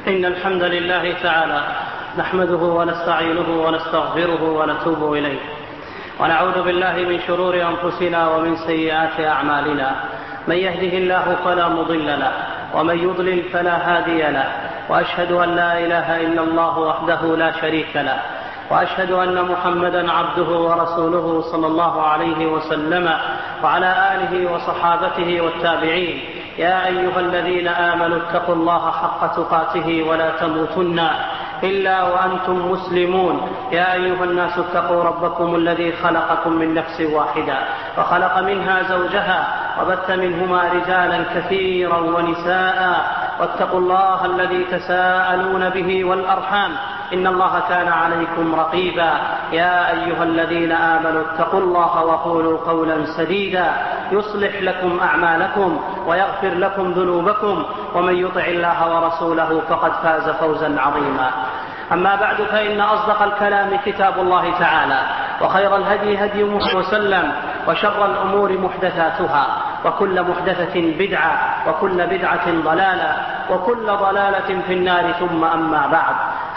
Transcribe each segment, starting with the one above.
إن الحمد لله تعالى نحمده ونستعينه ونستغفره ونتوب إليه، ونعوذ بالله من شرور أنفسنا ومن سيئات أعمالنا. من يهده الله فلا مضل له، ومن يضلل فلا هادي له، وأشهد أن لا إله إلا الله وحده لا شريك له، وأشهد أن محمدا عبده ورسوله صلى الله عليه وسلم وعلى آله وصحابته والتابعين. يا أيها الذين آمنوا اتقوا الله حق تقاته ولا تموتن إلا وأنتم مسلمون. يا أيها الناس اتقوا ربكم الذي خلقكم من نفس واحدة وخلق منها زوجها وبث منهما رجالا كثيرا ونساء، واتقوا الله الذي تساءلون به والأرحام إن الله كان عليكم رقيبا. يا أيها الذين آمنوا اتقوا الله وقولوا قولا سديدا يصلح لكم أعمالكم ويغفر لكم ذنوبكم، ومن يطع الله ورسوله فقد فاز فوزا عظيما. أما بعد، فإن أصدق الكلام كتاب الله تعالى، وخير الهدي هدي محمد وسلم، وشر الأمور محدثاتها، وكل محدثة بدعة، وكل بدعة ضلالة، وكل ضلالة في النار. ثم أما بعد،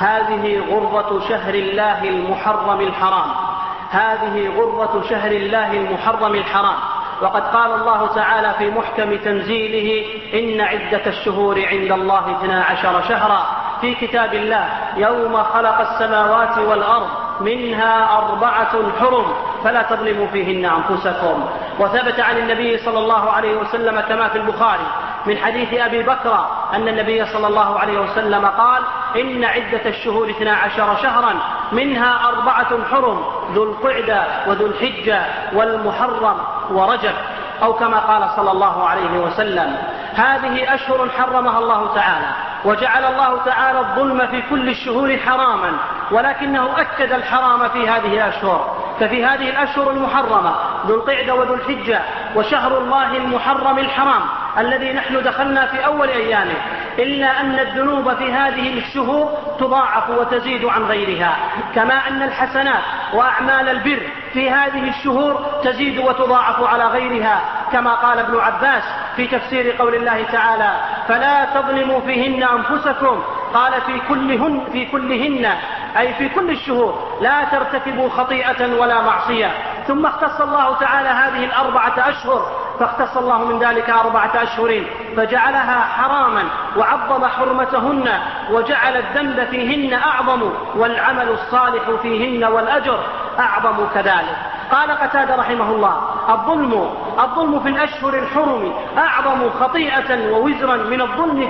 هذه غرة شهر الله المحرم الحرام، هذه غرة شهر الله المحرم الحرام. وقد قال الله تعالى في محكم تنزيله: إن عدة الشهور عند الله 12 شهرا في كتاب الله يوم خلق السماوات والأرض منها 4 حرم فلا تظلموا فيهن أنفسكم. وثبت عن النبي صلى الله عليه وسلم كما في البخاري من حديث أبي بكر أن النبي صلى الله عليه وسلم قال: إن عدة الشهور 12 شهرا منها 4 حرم، ذو القعدة وذو الحجة والمحرم ورجب، أو كما قال صلى الله عليه وسلم. هذه أشهر حرمها الله تعالى، وجعل الله تعالى الظلم في كل الشهور حراما، ولكنه أكد الحرام في هذه الأشهر. ففي هذه الأشهر المحرمة ذو القعدة وذو الحجة وشهر الله المحرم الحرام الذي نحن دخلنا في أول أيامه، إلا أن الذنوب في هذه الشهور تضاعف وتزيد عن غيرها، كما أن الحسنات وأعمال البر في هذه الشهور تزيد وتضاعف على غيرها، كما قال ابن عباس في تفسير قول الله تعالى: فلا تظلموا فيهن أنفسكم، قال في كلهن أي في كل الشهور لا ترتكبوا خطيئة ولا معصية. ثم اختص الله تعالى هذه 4 أشهر، فاختص الله من ذلك 4 أشهر فجعلها حراما وعظم حرمتهن، وجعل الذنب فيهن أعظم والعمل الصالح فيهن والأجر أعظم كذلك. قال قتادة رحمه الله: الظلم في الأشهر الحرم أعظم خطيئة ووزرا من الظلم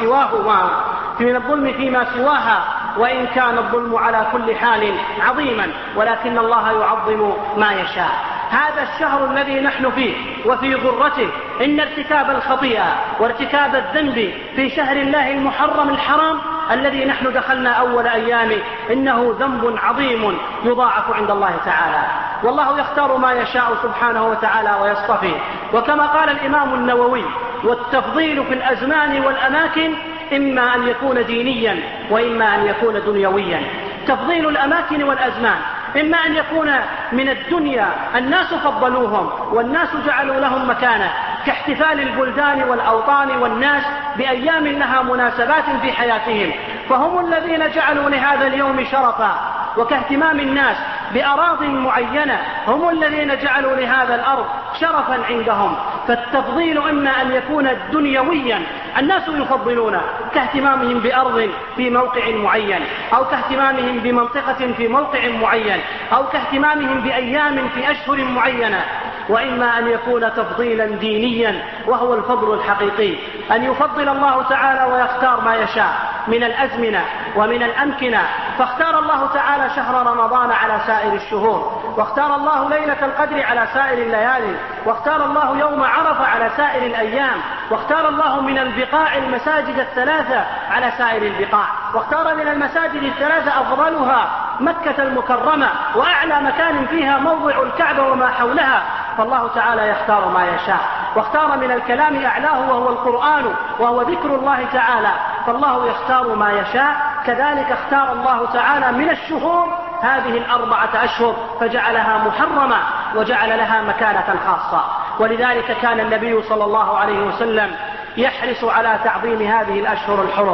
فيما سواها، وإن كان الظلم على كل حال عظيما، ولكن الله يعظم ما يشاء. هذا الشهر الذي نحن فيه وفي غرته، إن ارتكاب الخطيئة وارتكاب الذنب في شهر الله المحرم الحرام الذي نحن دخلنا أول أيامه إنه ذنب عظيم يضاعف عند الله تعالى، والله يختار ما يشاء سبحانه وتعالى ويصطفي. وكما قال الإمام النووي: والتفضيل في الأزمان والأماكن إما أن يكون دينيا وإما أن يكون دنيويا. تفضيل الأماكن والأزمان إما أن يكون من الدنيا، الناس فضلوهم والناس جعلوا لهم مكانة، كاحتفال البلدان والأوطان والناس بأيام لها مناسبات في حياتهم، فهم الذين جعلوا لهذا اليوم شرفا، وكاهتمام الناس بأراض معينة هم الذين جعلوا لهذا الأرض شرفا عندهم. فالتفضيل إما أن يكون دنيويا، الناس يفضلونه كاهتمامهم بأرض في موقع معين، أو كاهتمامهم بمنطقة في موقع معين، أو كاهتمامهم بأيام في أشهر معينة. وإما أن يكون تفضيلا دينيا، وهو الفضل الحقيقي، أن يفضل الله تعالى ويختار ما يشاء من الأزمنة ومن الأمكنة. فاختار الله تعالى شهر رمضان على سائر الشهور، واختار الله ليلة القدر على سائر الليالي، واختار الله يوم عرفة على سائر الأيام، واختار الله من البقاع المساجد 3 على سائر البقاع، واختار من المساجد 3 أفضلها مكة المكرمة، وأعلى مكان فيها موضع الكعبة وما حولها. فالله تعالى يختار ما يشاء، واختار من الكلام أعلاه وهو القرآن وهو ذكر الله تعالى، فالله يختار ما يشاء. كذلك اختار الله تعالى من الشهور هذه 4 أشهر فجعلها محرمة وجعل لها مكانة خاصة. ولذلك كان النبي صلى الله عليه وسلم يحرص على تعظيم هذه الأشهر الحرم،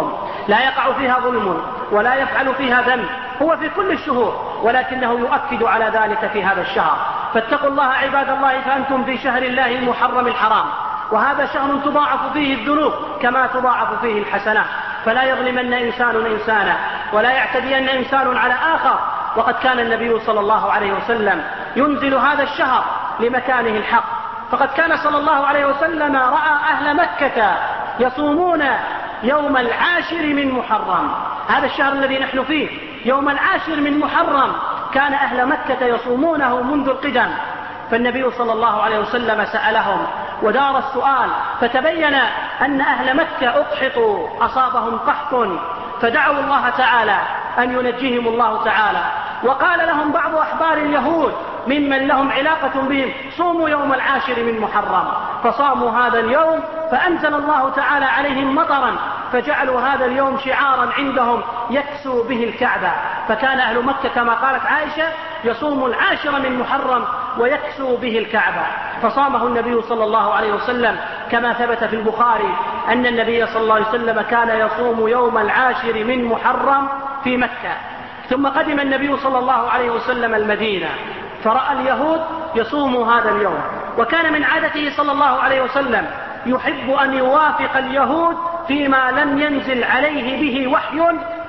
لا يقع فيها ظلم ولا يفعل فيها ذنب، هو في كل الشهور، ولكنه يؤكد على ذلك في هذا الشهر. فاتقوا الله عباد الله، فأنتم في شهر الله المحرم الحرام، وهذا شهر تضاعف فيه الذنوب كما تضاعف فيه الحسنات، فلا يظلمن إنسان إنسانا ولا يعتدين إنسان على آخر. وقد كان النبي صلى الله عليه وسلم ينزل هذا الشهر لمكانه الحق، فقد كان صلى الله عليه وسلم رأى أهل مكة يصومون يوم 10 من محرم، هذا الشهر الذي نحن فيه يوم 10 من محرم كان أهل مكة يصومونه منذ القدم. فالنبي صلى الله عليه وسلم سألهم ودار السؤال، فتبين أن أهل مكة أقحطوا، أصابهم قحط، فدعوا الله تعالى أن ينجيهم الله تعالى. وقال لهم بعض أحبار اليهود ممن لهم علاقة بهم: صوموا يوم 10 من محرم، فصاموا هذا اليوم، فأنزل الله تعالى عليهم مطرا، فجعلوا هذا اليوم شعارا عندهم يكسو به الكعبة. فكان أهل مكة كما قالت عائشة يصوم 10 من محرم ويكسو به الكعبة، فصامه النبي صلى الله عليه وسلم، كما ثبت في البخاري أن النبي صلى الله عليه وسلم كان يصوم يوم 10 من محرم في مكة. ثم قدم النبي صلى الله عليه وسلم المدينة، فرأى اليهود يصوم هذا اليوم، وكان من عادته صلى الله عليه وسلم يحب أن يوافق اليهود فيما لم ينزل عليه به وحي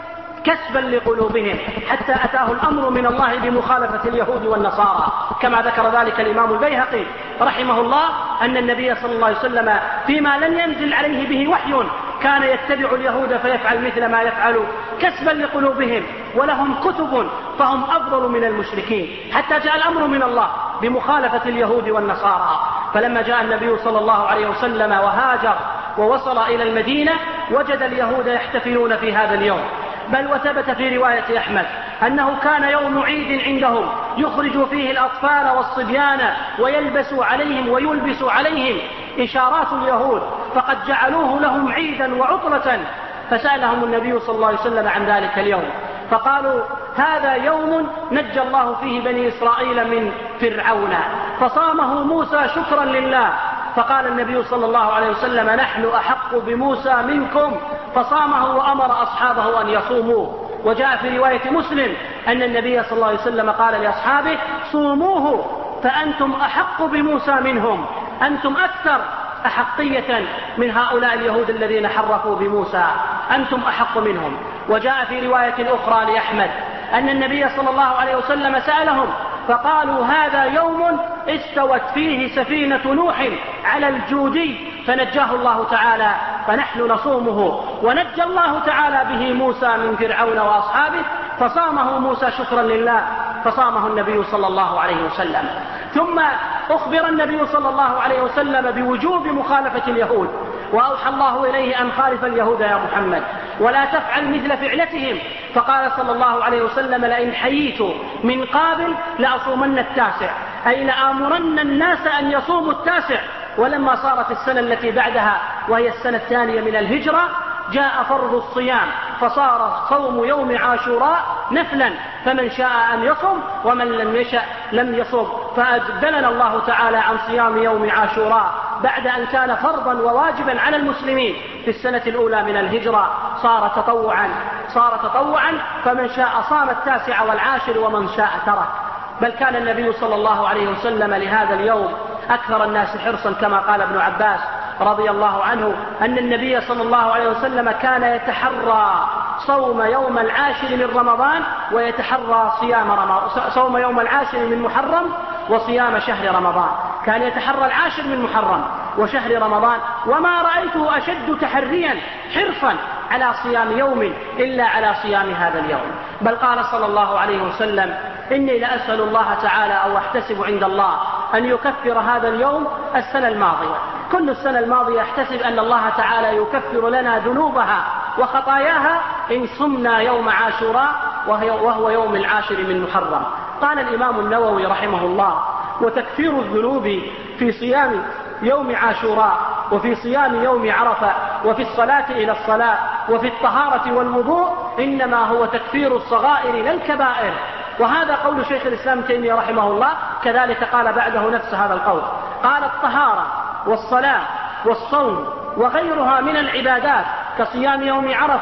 كسبا لقلوبهم، حتى أتاه الأمر من الله بمخالفة اليهود والنصارى، كما ذكر ذلك الإمام البيهقي رحمه الله أن النبي صلى الله عليه وسلم فيما لم ينزل عليه به وحي كان يتبع اليهود فيفعل مثل ما يفعل كسبا لقلوبهم، ولهم كتب فهم أفضل من المشركين، حتى جاء الأمر من الله بمخالفة اليهود والنصارى. فلما جاء النبي صلى الله عليه وسلم وهاجر ووصل إلى المدينة وجد اليهود يحتفلون في هذا اليوم، بل وثبت في رواية أحمد أنه كان يوم عيد عندهم يخرج فيه الأطفال والصبيان ويلبس عليهم ويلبس عليهم إشارات اليهود، فقد جعلوه لهم عيدا وعطلة. فسألهم النبي صلى الله عليه وسلم عن ذلك اليوم، فقالوا: هذا يوم نجى الله فيه بني إسرائيل من فرعون، فصامه موسى شكرا لله. فقال النبي صلى الله عليه وسلم: نحن أحق بموسى منكم، فصامه وأمر أصحابه أن يصوموه. وجاء في رواية مسلم أن النبي صلى الله عليه وسلم قال لأصحابه: صوموه فأنتم أحق بموسى منهم، أنتم أكثر أحقية من هؤلاء اليهود الذين حرفوا بموسى، أنتم أحق منهم. وجاء في رواية أخرى لأحمد أن النبي صلى الله عليه وسلم سألهم فقالوا: هذا يوم استوت فيه سفينة نوح على الجودي فنجاه الله تعالى، فنحن نصومه. ونجى الله تعالى به موسى من فرعون وأصحابه، فصامه موسى شكرا لله، فصامه النبي صلى الله عليه وسلم. ثم أخبر النبي صلى الله عليه وسلم بوجوب مخالفة اليهود، وأوحى الله إليه أن خالف اليهود يا محمد ولا تفعل مثل فعلتهم. فقال صلى الله عليه وسلم: لئن حييت من قابل لأصومن 9، أي لآمرن الناس أن يصوموا 9. ولما صارت السنة التي بعدها وهي السنة 2 من الهجرة جاء فرض الصيام، فصار صوم يوم عاشوراء نفلا، فمن شاء أن يصم ومن لم يشأ لم يصم. فأجدلنا الله تعالى عن صيام يوم عاشوراء بعد أن كان فرضا وواجبا على المسلمين في السنة الأولى من الهجرة، صار تطوعا، فمن شاء صام 9 و10 ومن شاء ترك. بل كان النبي صلى الله عليه وسلم لهذا اليوم أكثر الناس حرصا، كما قال ابن عباس رضي الله عنه أن النبي صلى الله عليه وسلم كان يتحرى صوم يوم 10 من رمضان ويتحرى صوم يوم 10 من محرم وصيام شهر رمضان، كان يتحرى 10 من محرم وشهر رمضان، وما رأيته أشد تحريا حرصا على صيام يوم إلا على صيام هذا اليوم. بل قال صلى الله عليه وسلم: إني لأسأل الله تعالى أو أحتسب عند الله أن يكفر هذا اليوم السنة الماضية، كل السنة الماضية أحتسب أن الله تعالى يكفر لنا ذنوبها وخطاياها إن صمنا يوم عاشوراء وهو يوم 10 من محرم. قال الإمام النووي رحمه الله: وتكفير الذنوب في صيام يوم عاشوراء وفي صيام يوم عرفة وفي الصلاة إلى الصلاة وفي الطهارة والوضوء إنما هو تكفير الصغائر لا الكبائر. وهذا قول شيخ الإسلام تيمية رحمه الله، كذلك قال بعده نفس هذا القول. قال: الطهارة والصلاة والصوم وغيرها من العبادات كصيام يوم عرفة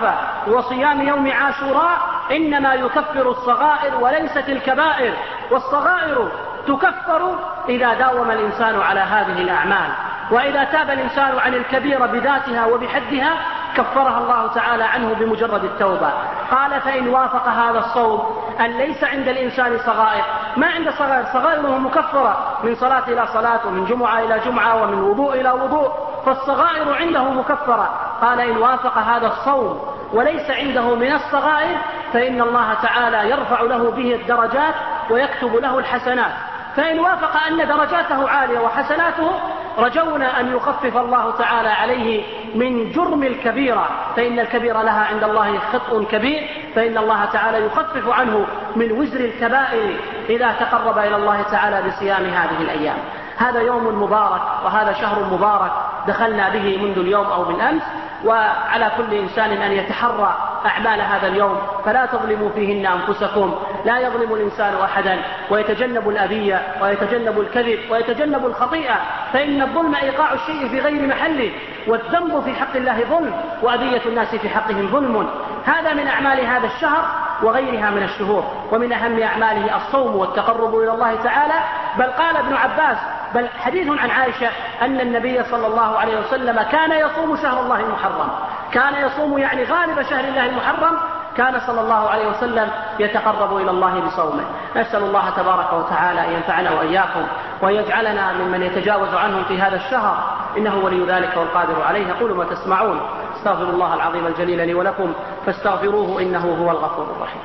وصيام يوم عاشوراء إنما يكفر الصغائر وليست الكبائر، والصغائر تكفر إذا داوم الإنسان على هذه الأعمال، وإذا تاب الإنسان عن الكبيرة بذاتها وبحدها كفرها الله تعالى عنه بمجرد التوبة. قال فإن وافق هذا الصوم أن ليس عند الإنسان صغائر، ما عند صغائر، صغائره مكفرة من صلاة إلى صلاة ومن جمعة إلى جمعة ومن وضوء إلى وضوء، فالصغائر عنده مكفرة. قال إن وافق هذا الصوم وليس عنده من الصغائر فإن الله تعالى يرفع له به الدرجات ويكتب له الحسنات. فإن وافق أن درجاته عالية وحسناته رجونا أن يخفف الله تعالى عليه من جرم الكبيرة، فإن الكبيرة لها عند الله خطء كبير، فإن الله تعالى يخفف عنه من وزر الكبائر إذا تقرب إلى الله تعالى بصيام هذه الأيام. هذا يوم مبارك وهذا شهر مبارك دخلنا به منذ اليوم أو بالأمس، وعلى كل إنسان أن يتحرى أعمال هذا اليوم فلا تظلموا فيهن أنفسكم. لا يظلم الإنسان أحدا، ويتجنب الأذية ويتجنب الكذب ويتجنب الخطيئة، فإن الظلم إيقاع الشيء في غير محله، والذنب في حق الله ظلم، وأذية الناس في حقهم ظلم. هذا من أعمال هذا الشهر وغيرها من الشهور، ومن أهم أعماله الصوم والتقرب إلى الله تعالى. بل قال ابن عباس، بل حديث عن عائشة أن النبي صلى الله عليه وسلم كان يصوم شهر الله المحرم، كان يصوم يعني غالب شهر الله المحرم، كان صلى الله عليه وسلم يتقرب إلى الله بصومه. نسأل الله تبارك وتعالى أن ينفعنا وإياكم ويجعلنا ممن يتجاوز عنهم في هذا الشهر، إنه ولي ذلك والقادر عليه. قولوا ما تسمعون. استغفر الله العظيم الجليل لي ولكم فاستغفروه إنه هو الغفور الرحيم.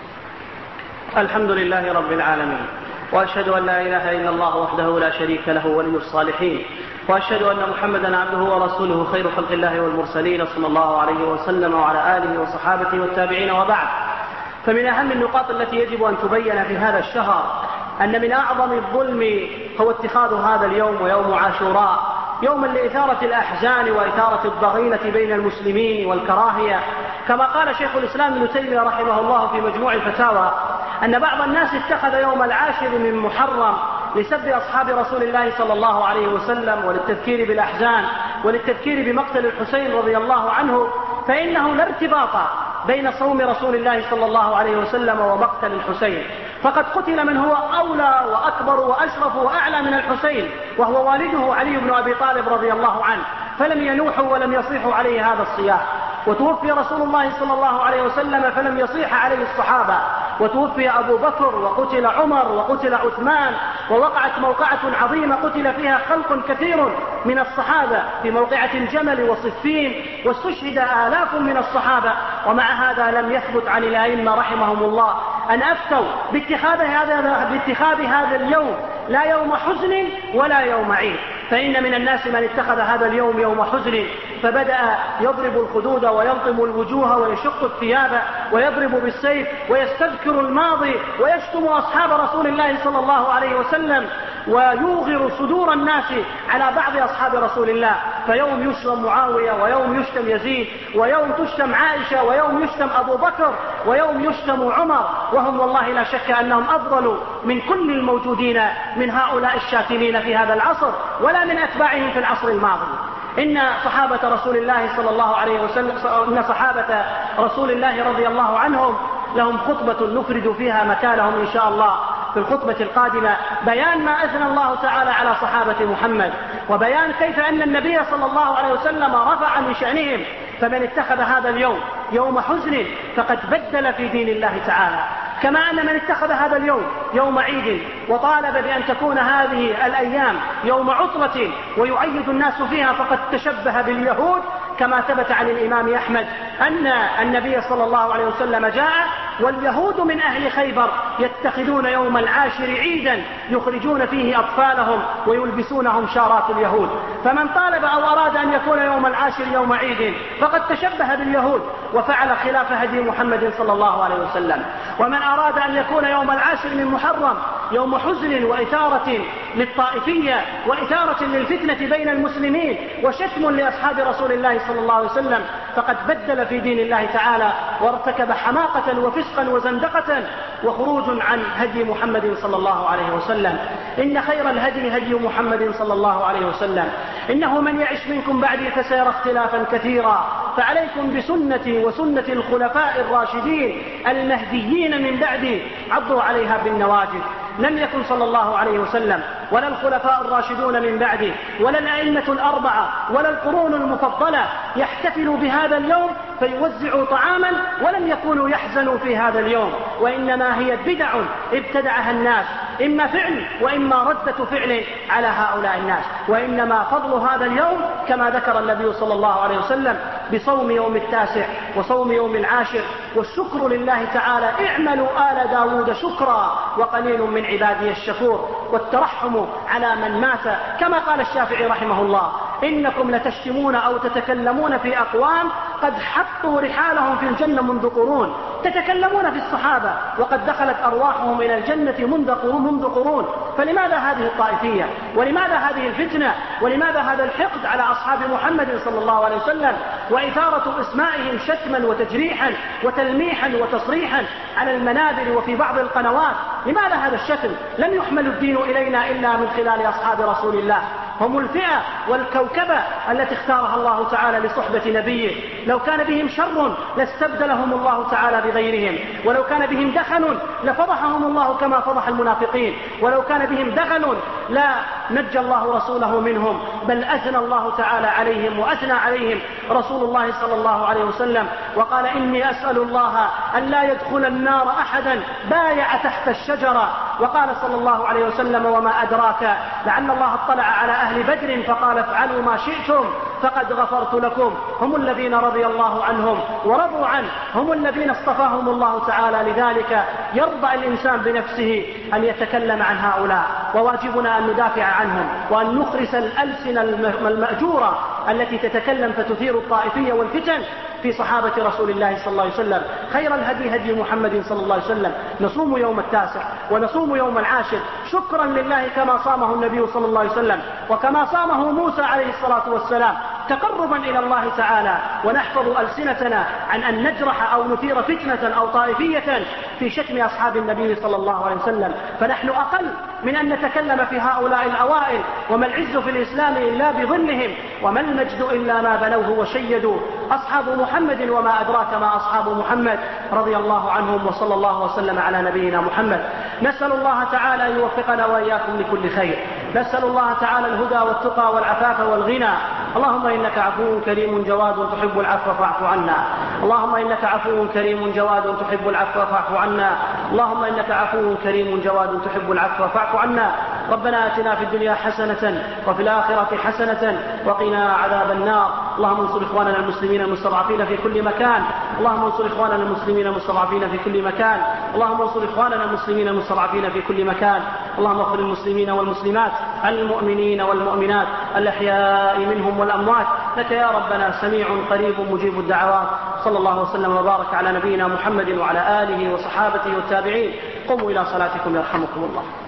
الحمد لله رب العالمين، وأشهد أن لا إله إلا الله وحده لا شريك له ولي الصالحين، وأشهد أن محمدا عبده ورسوله خير خلق الله والمرسلين صلى الله عليه وسلم وعلى آله وصحابته والتابعين. وبعد، فمن أهم النقاط التي يجب أن تبين في هذا الشهر أن من أعظم الظلم هو اتخاذ هذا اليوم ويوم عاشوراء يوما لإثارة الأحزان وإثارة الضغينة بين المسلمين والكراهية، كما قال شيخ الإسلام ابن تيمية رحمه الله في مجموع الفتاوى أن بعض الناس اتخذ يوم العاشر من محرم لسب أصحاب رسول الله صلى الله عليه وسلم وللتذكير بالأحزان وللتذكير بمقتل الحسين رضي الله عنه، فإنه لا ارتباط بين صوم رسول الله صلى الله عليه وسلم ومقتل الحسين، فقد قتل من هو أولى وأكبر وأشرف وأعلى من الحسين وهو والده علي بن أبي طالب رضي الله عنه، فلم ينوحوا ولم يصيحوا عليه هذا الصياح. وتوفي رسول الله صلى الله عليه وسلم فلم يصيح عليه الصحابة، وتوفي أبو بكر وقتل عمر وقتل عثمان، ووقعت موقعة عظيمة قتل فيها خلق كثير من الصحابة في موقعة الجمل وصفين، واستشهد آلاف من الصحابة، ومع هذا لم يثبت عن الأئمة رحمهم الله أن أفتوا باتخاذ هذا اليوم لا يوم حزن ولا يوم عيد. فإن من الناس من اتخذ هذا اليوم يوم حزن فبدأ يضرب الخدود ويلطم الوجوه ويشق الثياب ويضرب بالسيف ويستذكر الماضي ويشتم أصحاب رسول الله صلى الله عليه وسلم ويوغر صدور الناس على بعض أصحاب رسول الله، فيوم يشتم معاوية ويوم يشتم يزيد ويوم تشتم عائشة ويوم يشتم أبو بكر ويوم يشتم عمر، وهم والله لا شك أنهم أفضل من كل الموجودين من هؤلاء الشاتمين في هذا العصر ولا من أتباعهم في العصر الماضي. إن صحابة رسول الله صلى الله عليه وسلم، إن صحابة رسول الله رضي الله عنهم لهم خطبة نفرد فيها مكانهم إن شاء الله في الخطبة القادمة، بيان ما أثنى الله تعالى على صحابة محمد، وبيان كيف أن النبي صلى الله عليه وسلم رفع من شأنهم. فمن اتخذ هذا اليوم يوم حزن فقد بدل في دين الله تعالى، كما أن من اتخذ هذا اليوم يوم عيد وطالب بأن تكون هذه الأيام يوم عطلة ويعيد الناس فيها فقد تشبه باليهود، كما ثبت عن الإمام أحمد أن النبي صلى الله عليه وسلم جاء واليهود من أهل خيبر يتخذون يوم العاشر عيدا يخرجون فيه أطفالهم ويلبسونهم شارات اليهود. فمن طالب أو أراد أن يكون يوم العاشر يوم عيد فقد تشبه باليهود وفعل خلاف هدي محمد صلى الله عليه وسلم. ومن أراد أن يكون يوم العاشر من محرم يوم حزن وإثارة للطائفية وإثارة للفتنة بين المسلمين وشتم لأصحاب رسول الله صلى الله عليه وسلم فقد بدل في دين الله تعالى وارتكب حماقة وفسقا وزندقة وخروج عن هدي محمد صلى الله عليه وسلم. إن خير الهدي هدي محمد صلى الله عليه وسلم. إنه من يعش منكم بعدي فسيرى اختلافا كثيرا فعليكم بسنتي وسنة الخلفاء الراشدين المهديين من بعدي عضوا عليها بالنواجذ. لم يكن صلى الله عليه وسلم ولا الخلفاء الراشدون من بعده ولا الأئمة الأربعة ولا القرون المفضلة يحتفلوا بهذا اليوم فيوزعوا طعاما ولم يكونوا يحزنوا في هذا اليوم، وإنما هي بدع ابتدعها الناس، إما فعل وإما ردة فعل على هؤلاء الناس. وإنما فضل هذا اليوم كما ذكر النبي صلى الله عليه وسلم بصوم يوم 9 وصوم يوم 10 والشكر لله تعالى. اعملوا آل داود شكرا وقليل من عبادي الشكور، والترحم على من مات كما قال الشافعي رحمه الله: إنكم لتشتمون أو تتكلمون في أقوام قد حطوا رحالهم في الجنة منذ قرون. تتكلمون في الصحابة وقد دخلت أرواحهم إلى الجنة منذ قرون. فلماذا هذه الطائفية؟ ولماذا هذه الفتنة؟ ولماذا هذا الحقد على أصحاب محمد صلى الله عليه وسلم وإثارة اسمائهم شتما وتجريحا وتلميحا وتصريحا على المنابر وفي بعض القنوات؟ لماذا هذا الشتم؟ لم يحمل الدين إلينا إلا من خلال أصحاب رسول الله. هم الفئة والكوكبة التي اختارها الله تعالى لصحبة نبيه. لو كان بهم شر لاستبدلهم الله تعالى بغيرهم، ولو كان بهم دخل لفضحهم الله كما فضح المنافقين، ولو كان بهم دخل لا نجى الله رسوله منهم، بل أثنى الله تعالى عليهم وأثنى عليهم رسول الله صلى الله عليه وسلم وقال: إني أسأل الله أن لا يدخل النار أحدا بايع تحت الشجرة. وقال صلى الله عليه وسلم: وما أدراك لعل الله اطلع على أهل بدر فقال: افعلوا ما شئتم فقد غفرت لكم. هم الذين رضي الله عنهم ورضوا عنه، هم الذين اصطفاهم الله تعالى. لذلك يرضى الإنسان بنفسه أن يتكلم عن هؤلاء، وواجبنا أن ندافع عنهم وأن نخرس الألسنة المأجورة التي تتكلم فتثير الطائفية والفتن في صحابة رسول الله صلى الله عليه وسلم. خير الهدي هدي محمد صلى الله عليه وسلم. نصوم يوم 9 ونصوم يوم 10 شكرا لله كما صامه النبي صلى الله عليه وسلم وكما صامه موسى عليه الصلاة والسلام، تقربا إلى الله تعالى، ونحفظ ألسنتنا عن أن نجرح أو نثير فتنة أو طائفية في شتم أصحاب النبي صلى الله عليه وسلم. فنحن أقل من أن نتكلم في هؤلاء الأوائل، وما العز في الإسلام إلا بظلهم، وما المجد إلا ما بنوه وشيدوا. أصحاب محمد وما أدراك ما أصحاب محمد رضي الله عنهم، وصلى الله وسلم على نبينا محمد. نسأل الله تعالى أن يوفقنا وإياكم لكل خير. نسأل الله تعالى الهدى والتقى والعفاف والغنى. اللهم إنك عفو كريم جواد تحب العفو فاعف عنا. اللهم إنك عفو كريم جواد تحب العفو فاعف عنا. اللهم إنك عفو كريم جواد تحب العفو فاعف عنا. ربنا آتنا في الدنيا حسنة وفي الآخرة حسنة وقنا عذاب النار. اللهم انصر إخواننا المسلمين المستضعفين في كل مكان. اللهم انصر إخواننا المسلمين المستضعفين في كل مكان. اللهم انصر إخواننا المسلمين المستضعفين في كل مكان. اللهم اغفر للمسلمين والمسلمات المؤمنين والمؤمنات الأحياء منهم والأموات، لك يا ربنا سميع قريب مجيب الدعوات. صلى الله وسلم وبارك على نبينا محمد وعلى آله وصحابته والتابعين. قوموا إلى صلاتكم يرحمكم الله.